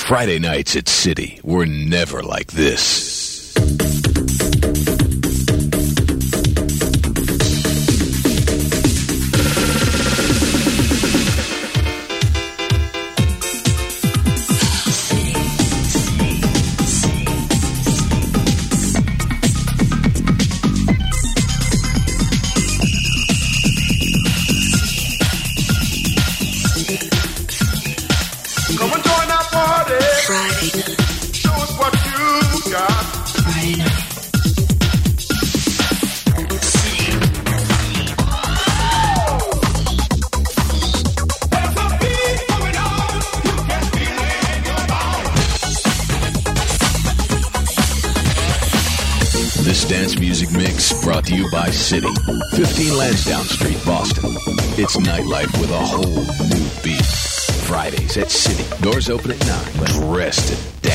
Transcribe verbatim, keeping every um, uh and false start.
Friday nights at City were never like this. This dance music mix brought to you by City, fifteen Lansdowne Street, Boston. It's nightlife with a whole new beat. Fridays at City. Doors open at nine. Dressed to